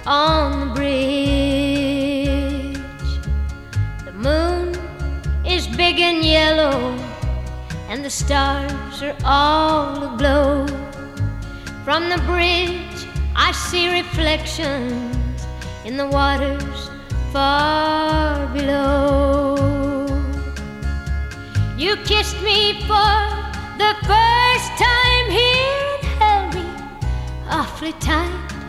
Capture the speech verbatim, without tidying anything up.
on the bridge. The moon is big and yellow, and the stars are all aglow. From the bridge I see reflections in the waters far below. You kissed me for the first time here and held me awfully tight.